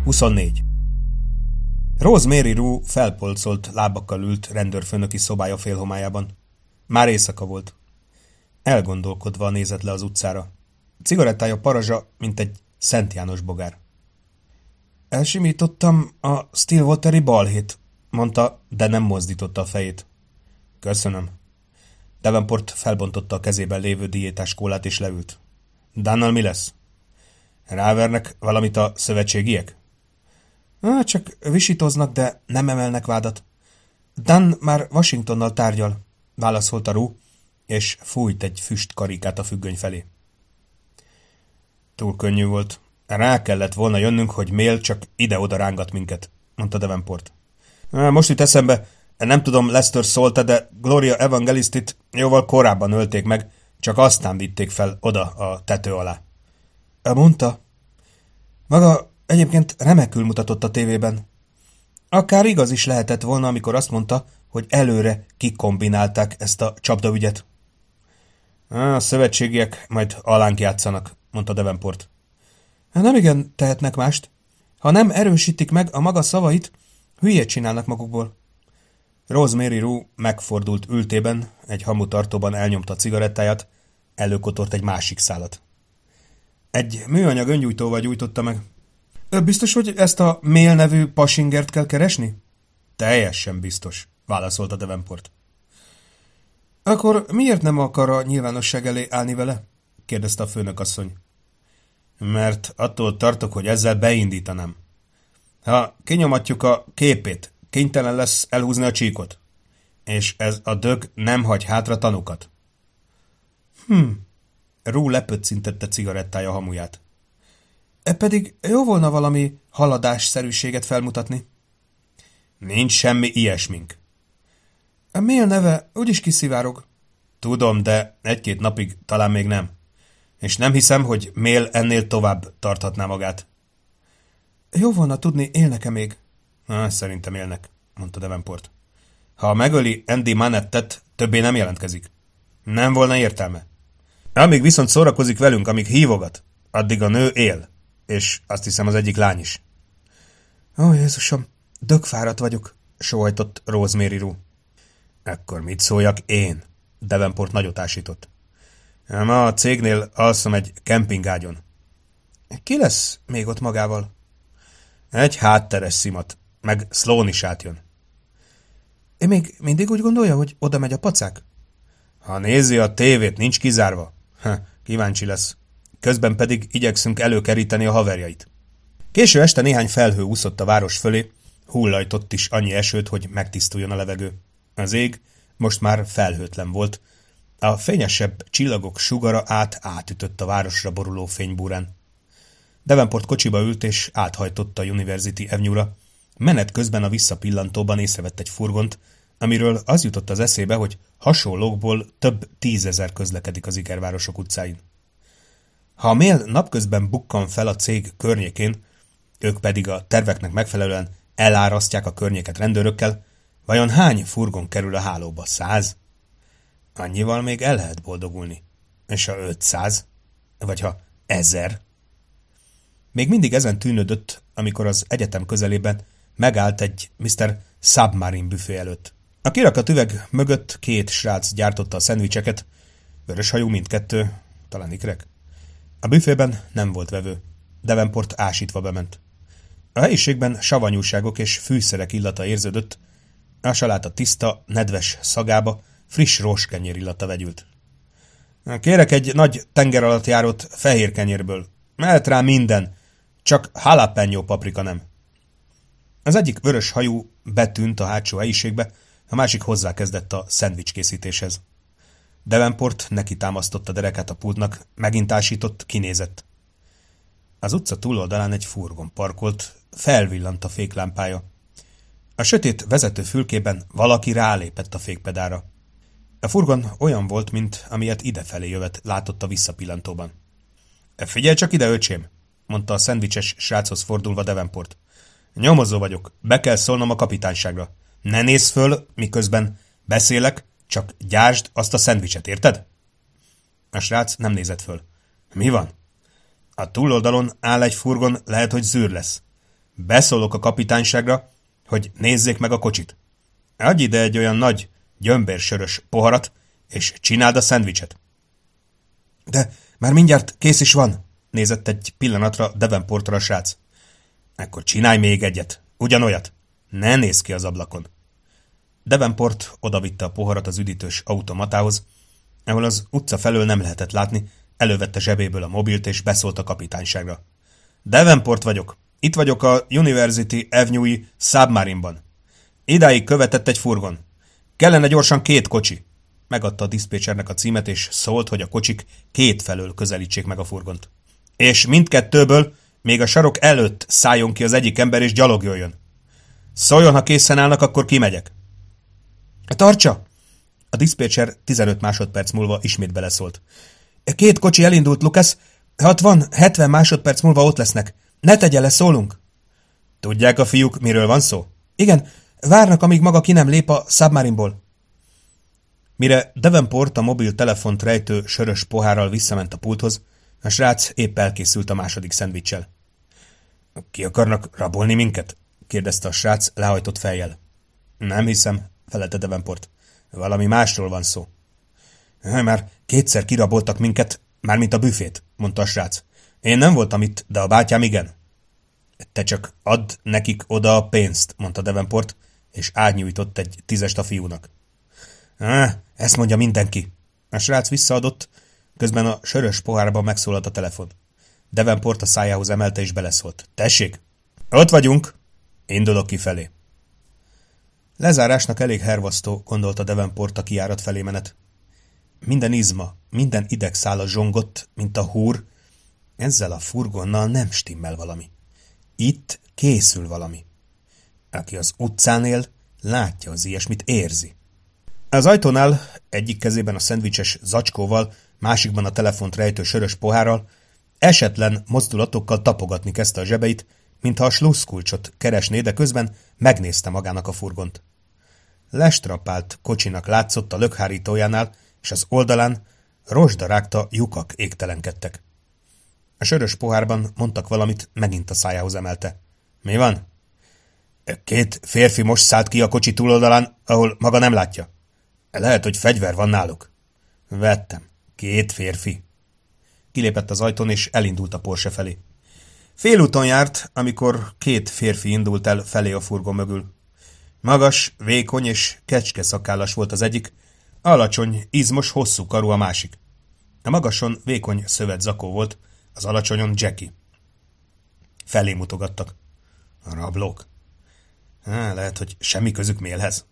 24. Rosemary Rue felpolcolt lábakkal ült rendőrfőnöki szobája félhomályában. Már éjszaka volt. Elgondolkodva nézett le az utcára. Cigarettája parazsa, mint egy Szent János bogár. Elsimítottam a Stillwateri balhét, mondta, de nem mozdította a fejét. Köszönöm. Davenport felbontotta a kezében lévő diétás kólát és leült. Dunnal mi lesz? Rávernek valamit a szövetségiek? Csak visítoznak, de nem emelnek vádat. Dunn már Washingtonnal tárgyal, válaszolta Rue, és fújt egy füstkarikát a függöny felé. Túl könnyű volt. Rá kellett volna jönnünk, hogy Mail csak ide-oda rángat minket, mondta Davenport. Most jut eszembe, nem tudom, Lester szólt, de Gloria Evangelistit jóval korábban ölték meg, csak aztán vitték fel oda a tető alá. Mondta? Maga egyébként remekül mutatott a tévében. Akár igaz is lehetett volna, amikor azt mondta, hogy előre kikombinálták ezt a csapdaügyet. A szövetségiek majd alánk játszanak, mondta Davenport. Nem igen tehetnek mást. Ha nem erősítik meg a maga szavait, hülyét csinálnak magukból. Rosemary Rue megfordult ültében, egy hamutartóban elnyomta a cigarettáját, előkotort egy másik szálat. Egy műanyag öngyújtóval gyújtotta meg. Biztos, hogy ezt a Mail nevű pasingert kell keresni? Teljesen biztos, válaszolta Davenport. Akkor miért nem akar a nyilvánosság elé állni vele? Kérdezte a főnökasszony. Mert attól tartok, hogy ezzel beindítanám. Ha kinyomatjuk a képét, kénytelen lesz elhúzni a csíkot. És ez a dög nem hagy hátra tanukat. Rue lepöccintette cigarettája hamuját. Pedig jó volna valami haladásszerűséget felmutatni. Nincs semmi ilyesmink. A Mail neve úgyis kiszivárog. Tudom, de egy-két napig talán még nem. És nem hiszem, hogy Mail ennél tovább tarthatná magát. Jó volna tudni, élnek-e még? Szerintem élnek, mondta Davenport. Ha megöli Andy Manettet, többé nem jelentkezik. Nem volna értelme. Amíg viszont szórakozik velünk, amíg hívogat, addig a nő él. És azt hiszem az egyik lány is. Ó, Jézusom, dögfáradt vagyok, sóhajtott Rosemary Rue. Ekkor mit szóljak én? Davenport nagyot ásított. Ma a cégnél alszom egy kempingágyon. Ki lesz még ott magával? Egy hátteres szimat, meg Sloan is átjön. Még mindig úgy gondolja, hogy oda megy a pacák? Ha nézi a tévét, nincs kizárva. Kíváncsi lesz. Közben pedig igyekszünk előkeríteni a haverjait. Késő este néhány felhő úszott a város fölé, hullajtott is annyi esőt, hogy megtisztuljon a levegő. Az ég most már felhőtlen volt. A fényesebb csillagok sugara átütött a városra boruló fénybúrán. Davenport kocsiba ült és áthajtott a University Avenue-ra. Menet közben a visszapillantóban észrevett egy furgont, amiről az jutott az eszébe, hogy hasonlókból több 10 000 közlekedik az ikervárosok utcáin. Ha a Mail napközben bukkan fel a cég környékén, ők pedig a terveknek megfelelően elárasztják a környéket rendőrökkel, vajon hány furgon kerül a hálóba? 100? Annyival még el lehet boldogulni. És ha 500? Vagy ha 1000? Még mindig ezen tűnődött, amikor az egyetem közelében megállt egy Mr. Submarine büfé előtt. A kirakat üveg mögött 2 srác gyártotta a szendvicseket, vöröshajú mindkettő, talán ikrek. A büfében nem volt vevő. Davenport ásítva bement. A helyiségben savanyúságok és fűszerek illata érződött, a saláta tiszta, nedves szagába friss rózskenyér illata vegyült. Kérek egy nagy tengeralattjárót fehér kenyérből. Mehet rá minden, csak jalapeno paprika nem. Az egyik vörös hajú betűnt a hátsó helyiségbe, a másik hozzákezdett a szendvics készítéshez. Davenport neki támasztotta derekát a pultnak, megint ásított, kinézett. Az utca túloldalán egy furgon parkolt, felvillant a féklámpája. A sötét vezető fülkében valaki rálépett a fékpedára. A furgon olyan volt, mint amilyet idefelé jövet látott a visszapillantóban. Figyelj csak ide, öcsém, mondta a szendvicses sráchoz fordulva Davenport. Nyomozó vagyok, be kell szólnom a kapitányságra. Ne nézz föl, miközben beszélek, csak gyásd azt a szendvicset, érted? A srác nem nézett föl. Mi van? A túloldalon áll egy furgon, lehet, hogy zűr lesz. Beszólok a kapitányságra, hogy nézzék meg a kocsit. Adj ide egy olyan nagy, gyömbérsörös poharat, és csináld a szendvicset. De már mindjárt kész is van, nézett egy pillanatra Davenportra a srác. Akkor csinálj még egyet, ugyanolyat. Ne nézz ki az ablakon. Davenport odavitte a poharat az üdítős automatához, ahol az utca felől nem lehetett látni, elővette zsebéből a mobilt és beszólt a kapitányságra. Davenport vagyok. Itt vagyok a University Avenue-i Submarine-ban. Idáig követett egy furgon. Kellene gyorsan 2 kocsi. Megadta a diszpécsernek a címet, és szólt, hogy a kocsik 2 felől közelítsék meg a furgont. És mindkettőből még a sarok előtt szálljon ki az egyik ember, és gyalogoljon. Szóljon, ha készen állnak, akkor kimegyek. Tartsa! A diszpécser 15 másodperc múlva ismét beleszólt. 2 kocsi elindult, Lucas. 60-70 másodperc múlva ott lesznek. Ne tegye le, szólunk. Tudják a fiúk, miről van szó? Igen, várnak, amíg maga ki nem lép a Submarine-ból. Mire Davenport a mobiltelefont rejtő sörös pohárral visszament a pulthoz, a srác épp elkészült a második szendvicssel. Ki akarnak rabolni minket? Kérdezte a srác lehajtott fejjel. Nem hiszem, felelte Davenport. Valami másról van szó. Már 2-szer kiraboltak minket, mármint a büfét, mondta a srác. Én nem voltam itt, de a bátyám igen. Te csak add nekik oda a pénzt, mondta Davenport, és átnyújtott egy 10-est a fiúnak. Ezt mondja mindenki. A srác visszaadott, közben a sörös pohárban megszólalt a telefon. Davenport a szájához emelte és beleszólt. Tessék! Ott vagyunk! Indulok kifelé. Lezárásnak elég hervasztó, gondolta Davenport a kijárat felé menet. Minden izma, minden idegszála zsongott, mint a húr. Ezzel a furgonnal nem stimmel valami. Itt készül valami. Aki az utcán él, látja az ilyesmit, érzi. Az ajtónál egyik kezében a szendvicses zacskóval, másikban a telefont rejtő sörös pohárral, esetlen mozdulatokkal tapogatni kezdte a zsebeit, mintha a slusszkulcsot keresné, de közben megnézte magának a furgont. Lestrapált kocsinak látszott a lökhárítójánál, és az oldalán rozsdarágta lyukak égtelenkedtek. A sörös pohárban mondtak valamit, megint a szájához emelte. Mi van? 2 férfi most szállt ki a kocsi túloldalán, ahol maga nem látja. Lehet, hogy fegyver van náluk. Vettem. 2 férfi. Kilépett az ajtón, és elindult a Porsche felé. Félúton járt, amikor 2 férfi indult el felé a furgon mögül. Magas, vékony és kecskeszakállas volt az egyik, alacsony, izmos, hosszú karú a másik. A magason vékony szövet zakó volt, az alacsonyon Jackie. Felé mutogattak. A rablók. Lehet, hogy semmi közük mélhez.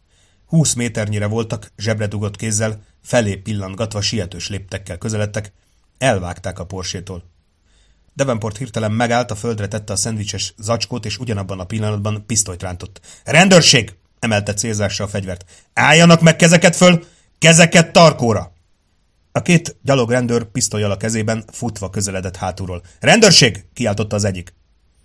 20 méternyire voltak, zsebre dugott kézzel, felé pillantgatva sietős léptekkel közeledtek, elvágták a Porsche-tól. Davenport hirtelen megállt, a földre tette a szendvicses zacskót, és ugyanabban a pillanatban pisztolyt rántott. Rendőrség! Emelte célzásra a fegyvert. Álljanak meg kezeket föl! Kezeket tarkóra! A 2 gyalogrendőr pisztollyal a kezében futva közeledett hátulról. Rendőrség! Kiáltotta az egyik.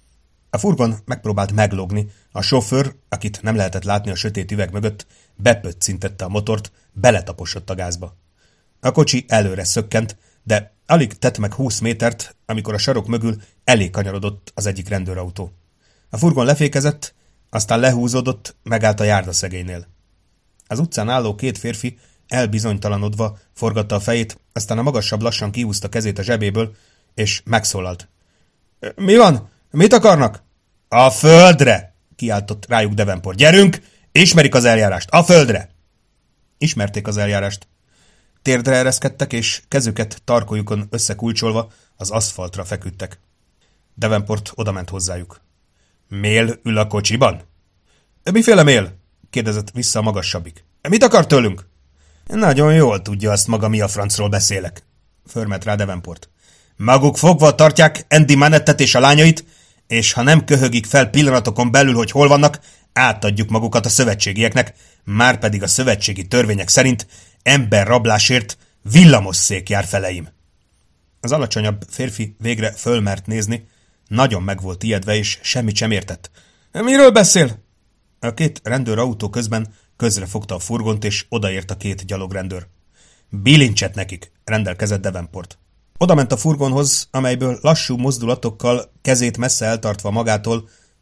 A furgon megpróbált meglógni, a sofőr, akit nem lehetett látni a sötét üveg mögött, bepöccintette a motort, beletaposott a gázba. A kocsi előre szökkent, de alig tett meg 20 métert, amikor a sarok mögül elé kanyarodott az egyik rendőrautó. A furgon lefékezett, aztán lehúzódott, megállt a járdaszegélynél. Az utcán álló 2 férfi elbizonytalanodva forgatta a fejét, aztán a magasabb lassan kihúzta kezét a zsebéből, és megszólalt. Mi van? Mit akarnak? A földre! Kiáltott rájuk Davenport. Gyerünk! Ismerik az eljárást! A földre! Ismerték az eljárást. Térdre ereszkedtek, és kezüket tarkójukon összekulcsolva az aszfaltra feküdtek. Davenport odament hozzájuk. Mél ül a kocsiban? Miféle mél? Kérdezett vissza a magassabbik. Mit akar tőlünk? Nagyon jól tudja azt maga, mi a francról beszélek, förmet rá Davenport. Maguk fogva tartják Andy Manettet és a lányait, és ha nem köhögik fel pillanatokon belül, hogy hol vannak, átadjuk magukat a szövetségieknek, márpedig a szövetségi törvények szerint emberrablásért villamosszék jár feleim. Az alacsonyabb férfi végre fölmert nézni, nagyon meg volt ijedve, és semmit sem értett. Miről beszél? A 2 rendőrautó közben közrefogta a furgont, és odaért a 2 gyalogrendőr. Bilincset nekik, rendelkezett Davenport. Odament a furgonhoz, amelyből lassú mozdulatokkal, kezét messze eltartva magától,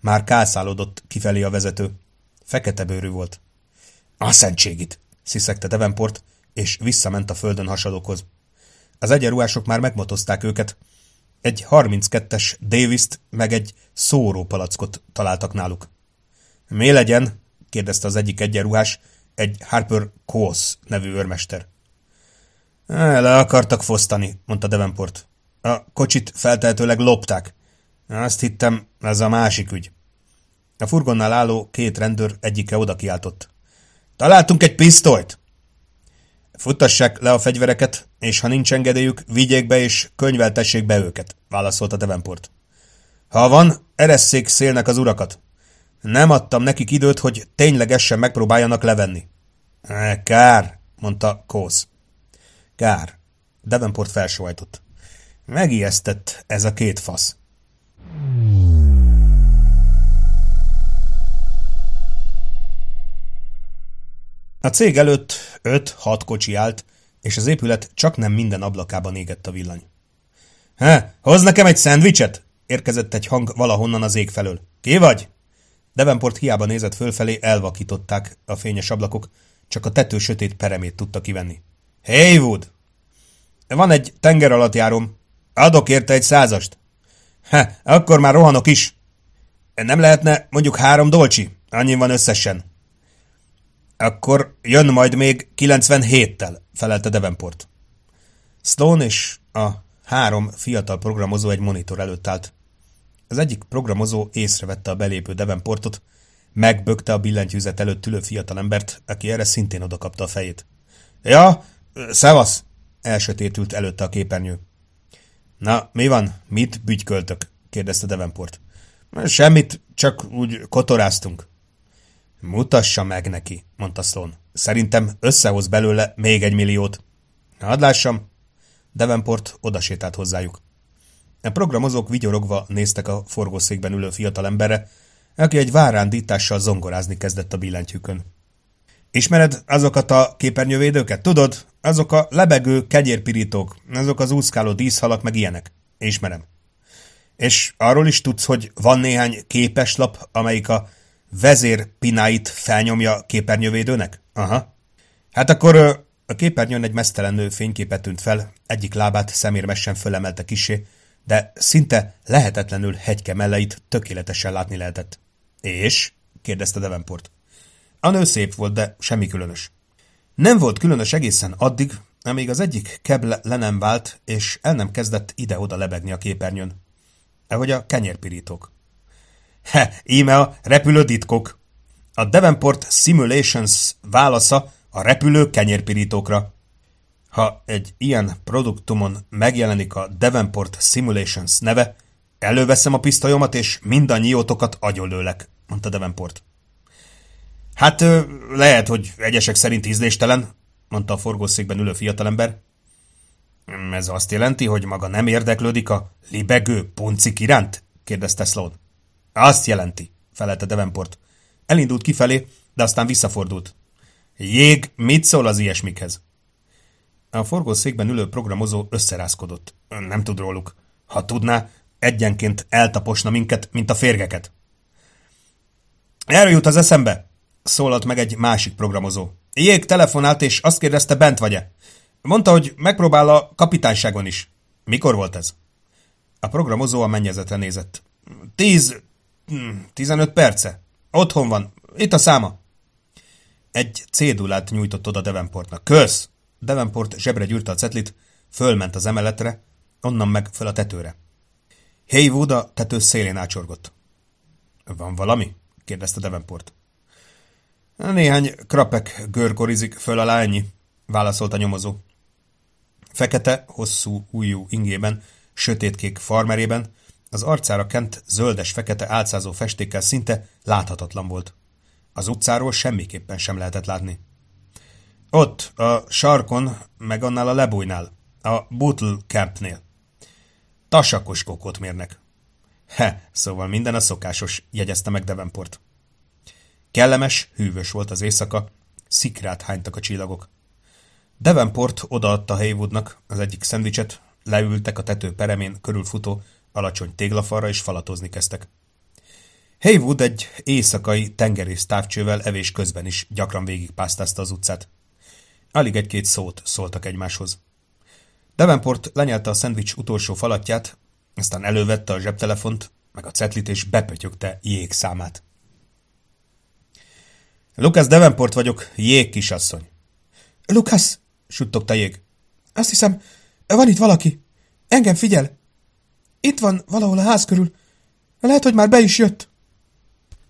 Már kászálódott kifelé a vezető. Fekete bőrű volt. A szentségit! Sziszegte Davenport, és visszament a földön hasadókhoz. Az egyenruhások már megmotozták őket. Egy 32-es Davis-t meg egy szórópalackot találtak náluk. Mi legyen? Kérdezte az egyik egyenruhás, egy Harper Coase nevű őrmester. Le akartak fosztani, mondta Davenport. A kocsit feltehetőleg lopták. Azt hittem, ez a másik ügy. A furgonnál álló 2 rendőr egyike oda kiáltott. Találtunk egy pisztolyt! Futtassák le a fegyvereket, és ha nincs engedélyük, vigyék be és könyveltessék be őket, válaszolta Davenport. Ha van, eresszék szélnek az urakat. Nem adtam nekik időt, hogy ténylegesen megpróbáljanak levenni. Kár, mondta Coase. Kár. Davenport felsóhajtott. Megijesztett ez a 2 fasz. A cég előtt 5-6 kocsi állt, és az épület csaknem minden ablakában égett a villany. Hozz nekem egy szendvicset! Érkezett egy hang valahonnan az ég felől. Ki vagy? Davenport hiába nézett fölfelé, elvakították a fényes ablakok, csak a tető sötét peremét tudta kivenni. Haywood! Van egy tengeralattjáróm. Adok érte egy 100-ast. Akkor már rohanok is. Nem lehetne mondjuk 3 dolcsi? Annyi van összesen. Akkor jön majd még 97-tel, felelte Davenport. Sloan és a 3 fiatal programozó egy monitor előtt állt. Az egyik programozó észrevette a belépő Davenportot, megbökte a billentyűzet előtt ülő fiatalembert, aki erre szintén odakapta a fejét. Ja, szevasz! Elsötétült előtte a képernyő. Na, mi van? Mit bütyköltök? Kérdezte Davenport. Semmit, csak úgy kotoráztunk. Mutassa meg neki, mondta Sloan. Szerintem összehoz belőle még 1 milliót. Hadd lássam. Davenport odasétált hozzájuk. A programozók vigyorogva néztek a forgószékben ülő fiatalemberre, aki egy várándítással zongorázni kezdett a billentyűkön. Ismered azokat a képernyővédőket? Tudod? Azok a lebegő kegyérpirítók, azok az úszkáló díszhalak, meg ilyenek. Ismerem. És arról is tudsz, hogy van néhány képeslap, amelyik a vezérpináit felnyomja képernyővédőnek? Aha. Hát akkor a képernyőn egy meztelen nő fényképe tűnt fel, egyik lábát szemérmesen fölemelte kissé, de szinte lehetetlenül hegyke melleit tökéletesen látni lehetett. És? Kérdezte Davenport. A nő szép volt, de semmi különös. Nem volt különös egészen addig, amíg az egyik keble le nem vált, és el nem kezdett ide-oda lebegni a képernyőn. Ahogy a kenyérpirítók. Íme a repülő titkok. A Davenport Simulations válasza a repülő kenyérpirítókra. Ha egy ilyen produktumon megjelenik a Davenport Simulations neve, előveszem a pisztolyomat, és mindannyiótokat agyonlőlek, mondta Davenport. Hát lehet, hogy egyesek szerint ízléstelen, mondta a forgószékben ülő fiatalember. Ez azt jelenti, hogy maga nem érdeklődik a libegő puncik iránt? Kérdezte Sloan. Azt jelenti, felelte Davenport. Elindult kifelé, de aztán visszafordult. Jég, mit szól az ilyesmikhez? A forgószékben ülő programozó összerázkodott. Nem tud róluk. Ha tudná, egyenként eltaposna minket, mint a férgeket. Erről jut az eszembe, szólalt meg egy másik programozó. Jég telefonált, és azt kérdezte, bent vagy-e. Mondta, hogy megpróbál a kapitányságon is. Mikor volt ez? A programozó a mennyezetre nézett. 15 perce. Otthon van. Itt a száma. Egy cédulát nyújtott oda Davenportnak. Kösz! Davenport zsebre gyűrte a cetlit, fölment az emeletre, onnan meg föl a tetőre. Haywood a tető szélén ácsorgott. Van valami? Kérdezte Davenport. Néhány krapek görgorizik föl alá, ennyi, válaszolt a nyomozó. Fekete, hosszú ujjú ingében, sötétkék farmerében, az arcára kent zöldes-fekete álcázó festékkel szinte láthatatlan volt. Az utcáról semmiképpen sem lehetett látni. Ott, a sarkon, meg annál a lebújnál, a Bootle Campnél. Tasakos kokót mérnek. Szóval minden a szokásos, jegyezte meg Davenport. Kellemes, hűvös volt az éjszaka, szikrát hánytak a csillagok. Davenport odaadta Haywoodnak az egyik szendvicset, leültek a tető peremén körülfutó alacsony téglafalra és falatozni kezdtek. Haywood egy éjszakai tengerész távcsővel evés közben is gyakran végigpásztázta az utcát. Alig egy-két szót szóltak egymáshoz. Davenport lenyelte a szendvics utolsó falatját, aztán elővette a zsebtelefont, meg a cetlit, és bepötyögte jégszámát. Lucas Davenport vagyok, jég kisasszony. Lucas, suttogta jég. Azt hiszem, van itt valaki. Engem figyel. Itt van valahol a ház körül. Lehet, hogy már be is jött.